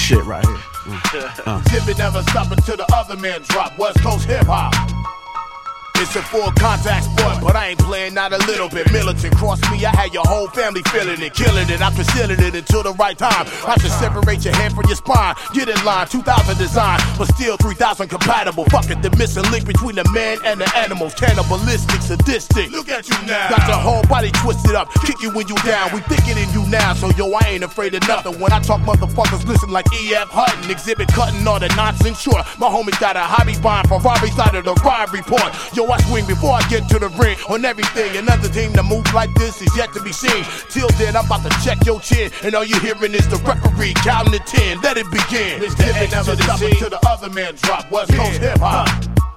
shit right here. Exhibit never stopping till the other man drop. West Coast hip hop. It's a full contact sport, but I ain't playing not a little bit. Militant, cross me, I had your whole family feeling it, killing it. I'm concealing it until the right time. I should separate your head from your spine. Get in line, 2000 design, but still 3000 compatible. Fuck it, the missing link between the man and the animals. Cannibalistic, sadistic. Look at you now. Got your whole body twisted up, kick you when you down. We thicker than you now, so yo, I ain't afraid of nothing. When I talk, motherfuckers listen like E.F. Hutton. Exhibit cutting all the nonsense short. My homies got a hobby buying Ferrari's out of the ride report. Yo, I swing before I get to the ring on everything. Another team that moves like this is yet to be seen. Till then, I'm about to check your chin, and all you hearing is the referee counting to 10. Let it begin. It's the X never stopping till the other man drop. West Coast hip hop.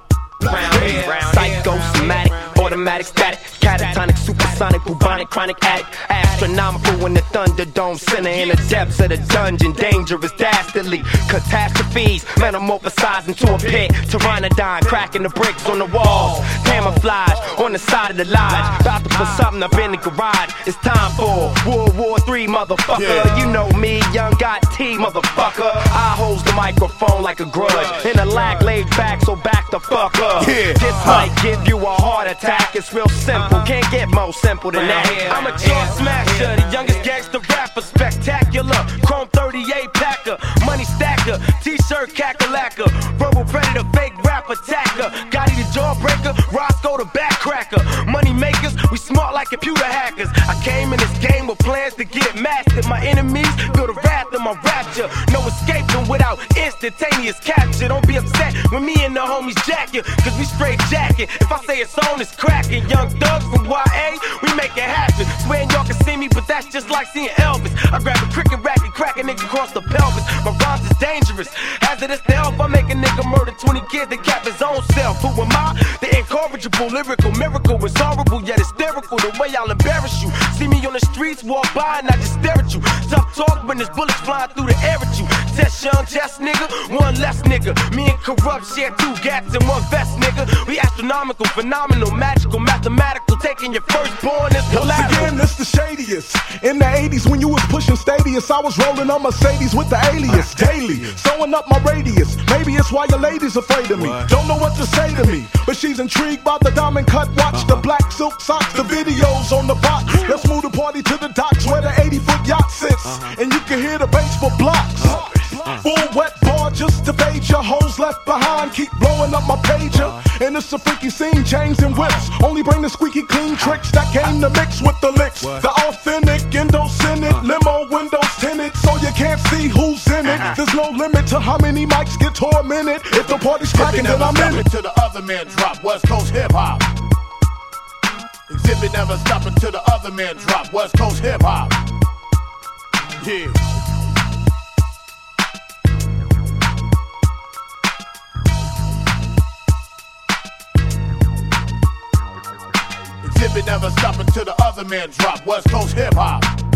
Psychosomatic, automatic static, catatonic, supersonic, bubonic, chronic addict, astronomical in the Thunderdome center, in the depths of the dungeon, dangerous, dastardly, catastrophes, metamorphosized into a pit, pteranodon, cracking the bricks on the walls, camouflage on the side of the lodge, about to put something up in the garage. It's time for World War III, motherfucker. You know me, young got T, motherfucker. I hold the microphone like a grudge, in a lag laid back, so back the fuck up. This might give you a heart attack. It's real simple, can't get more simple than that. I'm a chart smasher, the youngest gangster rapper, spectacular. Chrome 38 packer, money stacker, t-shirt cackalacker, verbal predator, fake rap attacker, Gotti the jawbreaker, Roscoe the backcracker. Money makers, we smart like computer hackers. I came in this game with plans to get mastered. My enemies feel the wrath of my rapture. No escaping without instantaneous capture. Don't be upset when me and the homies jack you, cause we straight jacking. If I say it's on, it's cracking. Young thugs from YA, we make it happen. Swearing y'all can see me, but that's just like seeing Elvis. I grab a cricket racket, crack a nigga across the pelvis. My rhymes is dangerous, hazardous to help. I make a nigga murder 20 kids that cap his own self. Who am I? The incorrigible, lyrical miracle. It's horrible yet hysterical the way I'll embarrass you. See me on the streets, walk by and I just stare at you. Tough talk when there's bullets flying through the air at you. Test young chest nigga, one less nigga. Me and Corrupt share 2 gats and 1 vest nigga. We astronomical, phenomenal, magical, mathematical. Taking your firstborn is collateral. Once again, it's the shadiest. In the 80s when you was pushing Stadius, I was rolling on Mercedes with the alias. Daily, sewing up my radius. Maybe it's why your lady's afraid of me. Don't know what to say to me, but she's intrigued by the diamond cut watch, the black silk socks, the videos on the box. Let's move the party to the docks where the 80-foot yacht sits, and you can hear the bass for blocks. Full wet bar just to fade your hoes left behind. Keep blowing up my pager, and it's a freaky scene. Chains and whips only bring the squeaky clean tricks that came to mix with the licks. The authentic Indo-Cynic limo windows tinted, so you can't see who's in it. There's no limit to how many mics get tormented. If the party's cracking, then I'm in it. Till the other man drop. West Coast hip hop. Exhibit never stopping till the other man drop. West Coast hip hop. Yeah. Exhibit never stopping till the other man drop. West Coast hip hop.